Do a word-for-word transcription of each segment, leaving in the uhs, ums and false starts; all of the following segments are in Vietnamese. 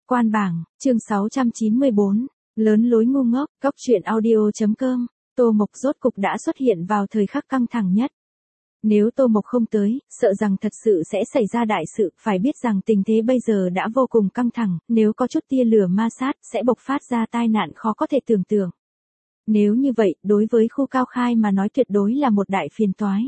Quan bảng, chương sáu trăm chín mươi bốn, lớn lối ngu ngốc, cóc truyện audio.com, Tô Mộc rốt cục đã xuất hiện vào thời khắc căng thẳng nhất. Nếu Tô Mộc không tới, sợ rằng thật sự sẽ xảy ra đại sự, phải biết rằng tình thế bây giờ đã vô cùng căng thẳng, nếu có chút tia lửa ma sát, sẽ bộc phát ra tai nạn khó có thể tưởng tượng. Nếu như vậy, đối với khu Cao Khai mà nói tuyệt đối là một đại phiền toái.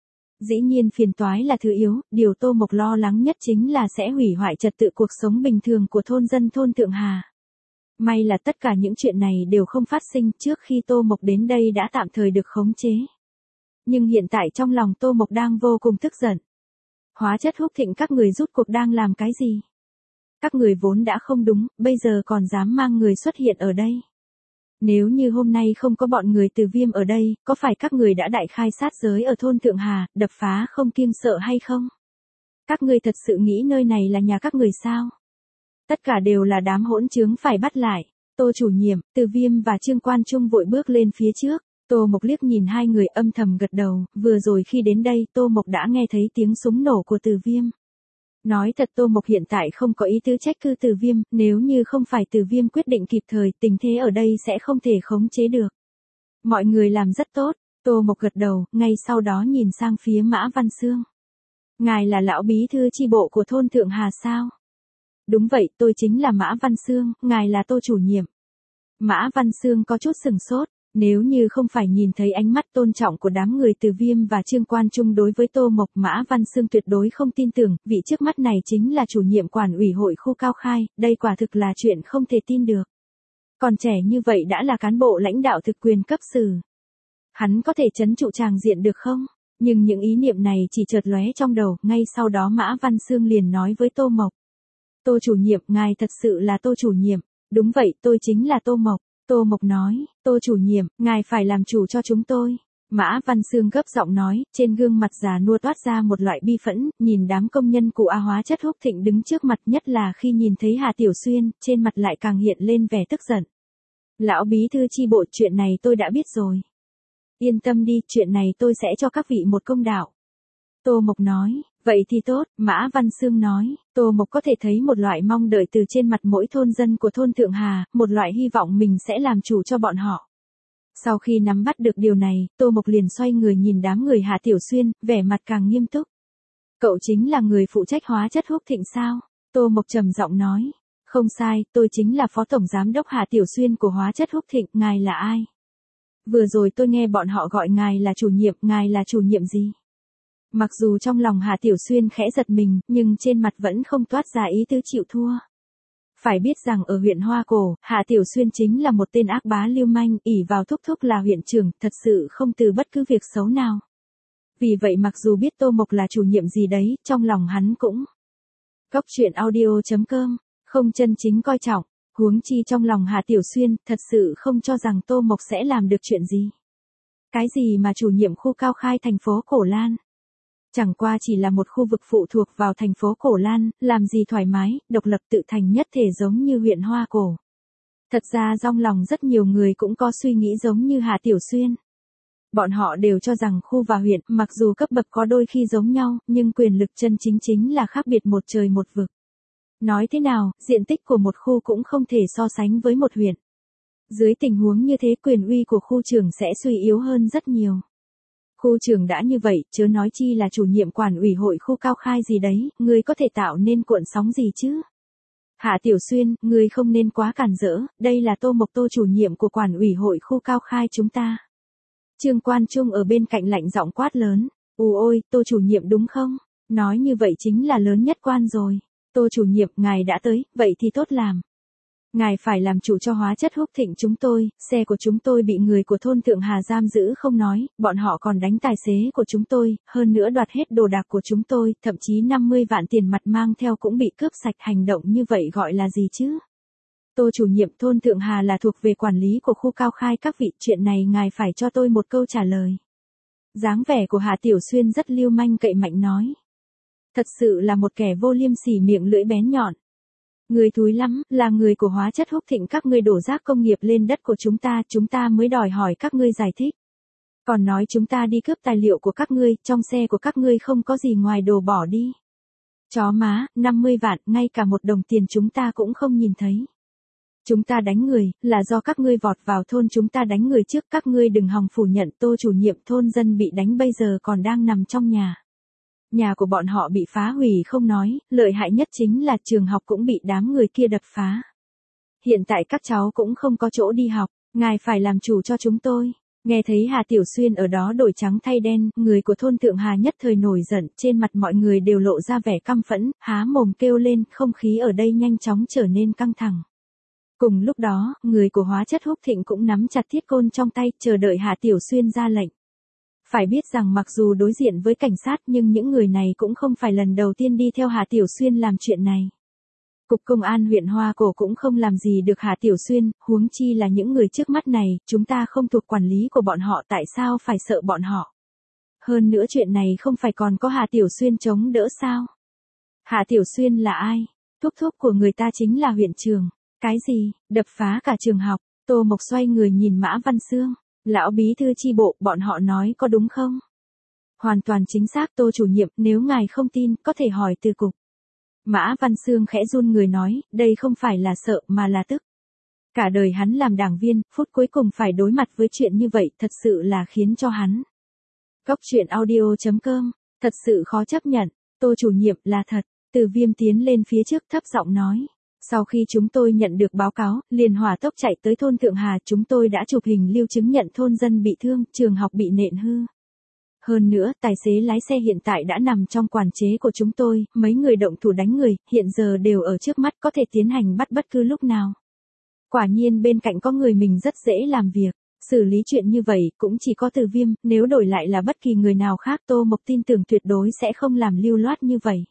Dĩ nhiên phiền toái là thứ yếu, điều Tô Mộc lo lắng nhất chính là sẽ hủy hoại trật tự cuộc sống bình thường của thôn dân thôn Thượng Hà. May là tất cả những chuyện này đều không phát sinh trước khi Tô Mộc đến đây đã tạm thời được khống chế. Nhưng hiện tại trong lòng Tô Mộc đang vô cùng tức giận. Hóa chất húc thịnh các người rút cuộc đang làm cái gì? Các người vốn đã không đúng, bây giờ còn dám mang người xuất hiện ở đây. Nếu như hôm nay không có bọn người Từ Viêm ở đây, có phải các người đã đại khai sát giới ở thôn Thượng Hà, đập phá không kiêng sợ hay không? Các người thật sự nghĩ nơi này là nhà các người sao? Tất cả đều là đám hỗn trướng phải bắt lại. Tô chủ nhiệm, Từ Viêm và Trương Quan Trung vội bước lên phía trước. Tô Mộc liếc nhìn hai người âm thầm gật đầu, vừa rồi khi đến đây Tô Mộc đã nghe thấy tiếng súng nổ của Từ Viêm. Nói thật Tô Mộc hiện tại không có ý tứ trách cứ Từ Viêm, nếu như không phải Từ Viêm quyết định kịp thời, tình thế ở đây sẽ không thể khống chế được. Mọi người làm rất tốt, Tô Mộc gật đầu, ngay sau đó nhìn sang phía Mã Văn Xương. Ngài là lão bí thư chi bộ của thôn Thượng Hà sao? Đúng vậy, tôi chính là Mã Văn Xương, ngài là Tô chủ nhiệm. Mã Văn Xương có chút sừng sốt. Nếu như không phải nhìn thấy ánh mắt tôn trọng của đám người Từ Viêm và Trương Quan Trung đối với Tô Mộc, Mã Văn Xương tuyệt đối không tin tưởng, vị trước mắt này chính là chủ nhiệm quản ủy hội khu Cao Khai, đây quả thực là chuyện không thể tin được. Còn trẻ như vậy đã là cán bộ lãnh đạo thực quyền cấp sử. Hắn có thể trấn trụ tràng diện được không? Nhưng những ý niệm này chỉ chợt lóe trong đầu, ngay sau đó Mã Văn Xương liền nói với Tô Mộc. Tô chủ nhiệm, ngài thật sự là Tô chủ nhiệm. Đúng vậy, tôi chính là Tô Mộc. Tô Mộc nói, Tô chủ nhiệm, ngài phải làm chủ cho chúng tôi. Mã Văn Xương gấp giọng nói, trên gương mặt già nua toát ra một loại bi phẫn, nhìn đám công nhân cụ A hóa chất húc thịnh đứng trước mặt, nhất là khi nhìn thấy Hà Tiểu Xuyên, trên mặt lại càng hiện lên vẻ tức giận. Lão bí thư chi bộ, chuyện này tôi đã biết rồi. Yên tâm đi, chuyện này tôi sẽ cho các vị một công đạo. Tô Mộc nói, vậy thì tốt, Mã Văn Xương nói, Tô Mộc có thể thấy một loại mong đợi từ trên mặt mỗi thôn dân của thôn Thượng Hà, một loại hy vọng mình sẽ làm chủ cho bọn họ. Sau khi nắm bắt được điều này, Tô Mộc liền xoay người nhìn đám người Hà Tiểu Xuyên, vẻ mặt càng nghiêm túc. Cậu chính là người phụ trách hóa chất húc thịnh sao? Tô Mộc trầm giọng nói, không sai, tôi chính là phó tổng giám đốc Hà Tiểu Xuyên của hóa chất húc thịnh, ngài là ai? Vừa rồi tôi nghe bọn họ gọi ngài là chủ nhiệm, ngài là chủ nhiệm gì? Mặc dù trong lòng Hà Tiểu Xuyên khẽ giật mình, nhưng trên mặt vẫn không toát ra ý tứ chịu thua. Phải biết rằng ở huyện Hoa Cổ, Hà Tiểu Xuyên chính là một tên ác bá lưu manh, ỷ vào thúc thúc là huyện trưởng, thật sự không từ bất cứ việc xấu nào. Vì vậy mặc dù biết Tô Mộc là chủ nhiệm gì đấy, trong lòng hắn cũng cóc truyện audio.com, không chân chính coi trọng, huống chi trong lòng Hà Tiểu Xuyên, thật sự không cho rằng Tô Mộc sẽ làm được chuyện gì. Cái gì mà chủ nhiệm khu Cao Khai thành phố Cổ Lan? Chẳng qua chỉ là một khu vực phụ thuộc vào thành phố Cổ Lan, làm gì thoải mái, độc lập tự thành nhất thể giống như huyện Hoa Cổ. Thật ra trong lòng rất nhiều người cũng có suy nghĩ giống như Hà Tiểu Xuyên. Bọn họ đều cho rằng khu và huyện, mặc dù cấp bậc có đôi khi giống nhau, nhưng quyền lực chân chính chính là khác biệt một trời một vực. Nói thế nào, diện tích của một khu cũng không thể so sánh với một huyện. Dưới tình huống như thế quyền uy của khu trưởng sẽ suy yếu hơn rất nhiều. Khu trưởng đã như vậy, chớ nói chi là chủ nhiệm quản ủy hội khu Cao Khai gì đấy, người có thể tạo nên cuộn sóng gì chứ? Hạ Tiểu Xuyên, người không nên quá cản rỡ, đây là Tô Mộc, Tô chủ nhiệm của quản ủy hội khu Cao Khai chúng ta. Trương Quan Trung ở bên cạnh lạnh giọng quát lớn, ù ôi, Tô chủ nhiệm đúng không? Nói như vậy chính là lớn nhất quan rồi. Tô chủ nhiệm, ngài đã tới, vậy thì tốt làm. Ngài phải làm chủ cho hóa chất húc thịnh chúng tôi, xe của chúng tôi bị người của thôn Thượng Hà giam giữ không nói, bọn họ còn đánh tài xế của chúng tôi, hơn nữa đoạt hết đồ đạc của chúng tôi, thậm chí năm mươi vạn tiền mặt mang theo cũng bị cướp sạch, hành động như vậy gọi là gì chứ? Tô chủ nhiệm, thôn Thượng Hà là thuộc về quản lý của khu Cao Khai, các vị, chuyện này ngài phải cho tôi một câu trả lời. Dáng vẻ của Hà Tiểu Xuyên rất lưu manh cậy mạnh nói. Thật sự là một kẻ vô liêm sỉ, miệng lưỡi bén nhọn. Người thúi lắm, là người của hóa chất húc thịnh các ngươi đổ rác công nghiệp lên đất của chúng ta, chúng ta mới đòi hỏi các ngươi giải thích. Còn nói chúng ta đi cướp tài liệu của các ngươi, trong xe của các ngươi không có gì ngoài đồ bỏ đi. Chó má, năm mươi vạn, ngay cả một đồng tiền chúng ta cũng không nhìn thấy. Chúng ta đánh người, là do các ngươi vọt vào thôn chúng ta đánh người trước, các ngươi đừng hòng phủ nhận. Tô chủ nhiệm thôn dân bị đánh bây giờ còn đang nằm trong nhà. Nhà của bọn họ bị phá hủy không nói, lợi hại nhất chính là trường học cũng bị đám người kia đập phá. Hiện tại các cháu cũng không có chỗ đi học, ngài phải làm chủ cho chúng tôi. Nghe thấy Hà Tiểu Xuyên ở đó đổi trắng thay đen, người của thôn Thượng Hà nhất thời nổi giận, trên mặt mọi người đều lộ ra vẻ căm phẫn, há mồm kêu lên, không khí ở đây nhanh chóng trở nên căng thẳng. Cùng lúc đó, người của Hóa Chất Húc Thịnh cũng nắm chặt thiết côn trong tay, chờ đợi Hà Tiểu Xuyên ra lệnh. Phải biết rằng mặc dù đối diện với cảnh sát nhưng những người này cũng không phải lần đầu tiên đi theo Hà Tiểu Xuyên làm chuyện này. Cục Công an huyện Hoa Cổ cũng không làm gì được Hà Tiểu Xuyên, huống chi là những người trước mắt này, chúng ta không thuộc quản lý của bọn họ, tại sao phải sợ bọn họ. Hơn nữa chuyện này không phải còn có Hà Tiểu Xuyên chống đỡ sao? Hà Tiểu Xuyên là ai? Thúc thúc của người ta chính là huyện trưởng. Cái gì, đập phá cả trường học? Tô Mộc xoay người nhìn Mã Văn Xương. Lão bí thư chi bộ, bọn họ nói có đúng không? Hoàn toàn chính xác Tô chủ nhiệm, nếu ngài không tin, có thể hỏi từ cục. Mã Văn Xương khẽ run người nói, đây không phải là sợ mà là tức. Cả đời hắn làm đảng viên, phút cuối cùng phải đối mặt với chuyện như vậy, thật sự là khiến cho hắn. Cóc truyện audio chấm com, thật sự khó chấp nhận. Tô chủ nhiệm là thật. Từ Viêm tiến lên phía trước thấp giọng nói. Sau khi chúng tôi nhận được báo cáo, liền hỏa tốc chạy tới thôn Thượng Hà, chúng tôi đã chụp hình lưu chứng nhận thôn dân bị thương, trường học bị nện hư. Hơn nữa, tài xế lái xe hiện tại đã nằm trong quản chế của chúng tôi, mấy người động thủ đánh người, hiện giờ đều ở trước mắt, có thể tiến hành bắt bất cứ lúc nào. Quả nhiên bên cạnh có người mình rất dễ làm việc, xử lý chuyện như vậy cũng chỉ có Từ Viêm, nếu đổi lại là bất kỳ người nào khác Tô Mộc tin tưởng tuyệt đối sẽ không làm lưu loát như vậy.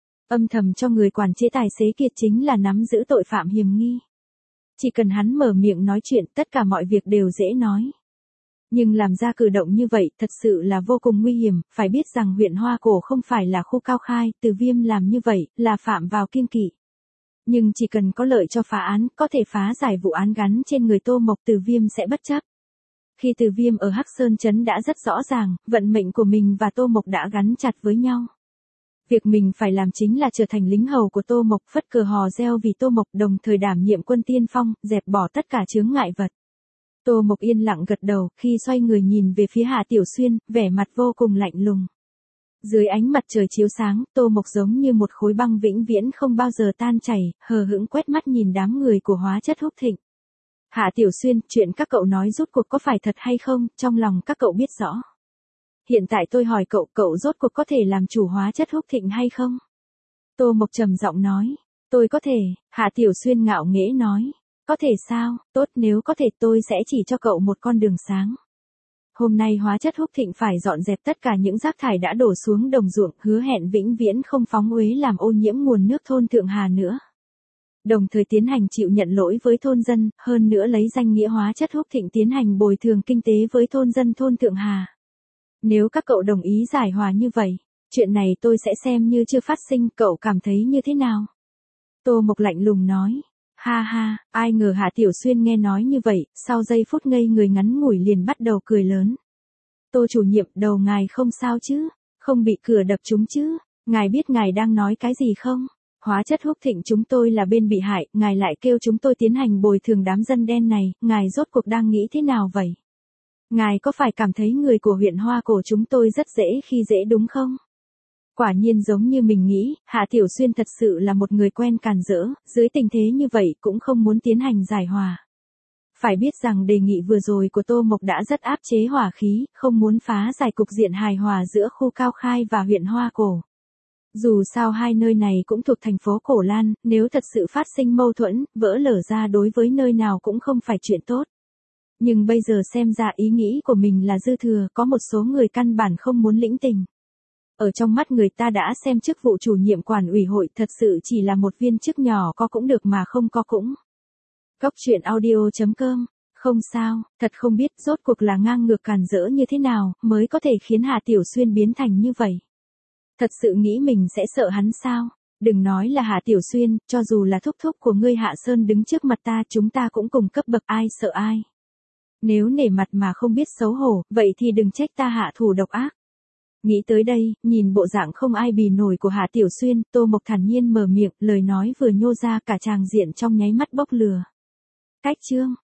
Âm thầm cho người quản chế tài xế kiệt chính là nắm giữ tội phạm hiểm nghi. Chỉ cần hắn mở miệng nói chuyện tất cả mọi việc đều dễ nói. Nhưng làm ra cử động như vậy thật sự là vô cùng nguy hiểm, phải biết rằng huyện Hoa Cổ không phải là khu cao khai, Từ Viêm làm như vậy là phạm vào kiêng kỵ. Nhưng chỉ cần có lợi cho phá án, có thể phá giải vụ án gắn trên người Tô Mộc, Từ Viêm sẽ bất chấp. Khi Từ Viêm ở Hắc Sơn Trấn đã rất rõ ràng, vận mệnh của mình và Tô Mộc đã gắn chặt với nhau. Việc mình phải làm chính là trở thành lính hầu của Tô Mộc, phất cờ hò reo vì Tô Mộc, đồng thời đảm nhiệm quân tiên phong, dẹp bỏ tất cả chướng ngại vật. Tô Mộc yên lặng gật đầu, khi xoay người nhìn về phía Hà Tiểu Xuyên, vẻ mặt vô cùng lạnh lùng. Dưới ánh mặt trời chiếu sáng, Tô Mộc giống như một khối băng vĩnh viễn không bao giờ tan chảy, hờ hững quét mắt nhìn đám người của Hóa Chất Húc Thịnh. Hà Tiểu Xuyên, chuyện các cậu nói rốt cuộc có phải thật hay không, trong lòng các cậu biết rõ. Hiện tại tôi hỏi cậu, cậu rốt cuộc có thể làm chủ Hóa Chất Húc Thịnh hay không? Tô Mộc trầm giọng nói, tôi có thể. Hà Tiểu Xuyên ngạo nghễ nói, có thể sao, tốt, nếu có thể tôi sẽ chỉ cho cậu một con đường sáng. Hôm nay Hóa Chất Húc Thịnh phải dọn dẹp tất cả những rác thải đã đổ xuống đồng ruộng, hứa hẹn vĩnh viễn không phóng uế làm ô nhiễm nguồn nước thôn Thượng Hà nữa. Đồng thời tiến hành chịu nhận lỗi với thôn dân, hơn nữa lấy danh nghĩa Hóa Chất Húc Thịnh tiến hành bồi thường kinh tế với thôn dân thôn Thượng Hà. Nếu các cậu đồng ý giải hòa như vậy, chuyện này tôi sẽ xem như chưa phát sinh, cậu cảm thấy như thế nào? Tô Mộc lạnh lùng nói. Ha ha, ai ngờ Hạ Tiểu Xuyên nghe nói như vậy, sau giây phút ngây người ngắn ngủi liền bắt đầu cười lớn. Tô chủ nhiệm, đầu ngài không sao chứ? Không bị cửa đập trúng chứ? Ngài biết ngài đang nói cái gì không? Hóa Chất Húc Thịnh chúng tôi là bên bị hại, ngài lại kêu chúng tôi tiến hành bồi thường đám dân đen này, ngài rốt cuộc đang nghĩ thế nào vậy? Ngài có phải cảm thấy người của huyện Hoa Cổ chúng tôi rất dễ khi dễ đúng không? Quả nhiên giống như mình nghĩ, Hạ Tiểu Xuyên thật sự là một người quen càn rỡ, dưới tình thế như vậy cũng không muốn tiến hành giải hòa. Phải biết rằng đề nghị vừa rồi của Tô Mộc đã rất áp chế hỏa khí, không muốn phá giải cục diện hài hòa giữa khu Cao Khai và huyện Hoa Cổ. Dù sao hai nơi này cũng thuộc thành phố Cổ Lan, nếu thật sự phát sinh mâu thuẫn, vỡ lở ra đối với nơi nào cũng không phải chuyện tốt. Nhưng bây giờ xem ra ý nghĩ của mình là dư thừa, có một số người căn bản không muốn lĩnh tình. Ở trong mắt người ta đã xem chức vụ chủ nhiệm quản ủy hội thật sự chỉ là một viên chức nhỏ, có cũng được mà không có cũng. Cóc truyện audio chấm com, không sao, thật không biết rốt cuộc là ngang ngược càn rỡ như thế nào, mới có thể khiến Hà Tiểu Xuyên biến thành như vậy. Thật sự nghĩ mình sẽ sợ hắn sao? Đừng nói là Hà Tiểu Xuyên, cho dù là thúc thúc của ngươi Hạ Sơn đứng trước mặt ta, chúng ta cũng cùng cấp bậc, ai sợ ai. Nếu nể mặt mà không biết xấu hổ, vậy thì đừng trách ta hạ thủ độc ác. Nghĩ tới đây, nhìn bộ dạng không ai bì nổi của Hạ Tiểu Xuyên, Tô Mộc thản nhiên mở miệng, lời nói vừa nhô ra cả tràng diện trong nháy mắt bốc lửa. Cách chương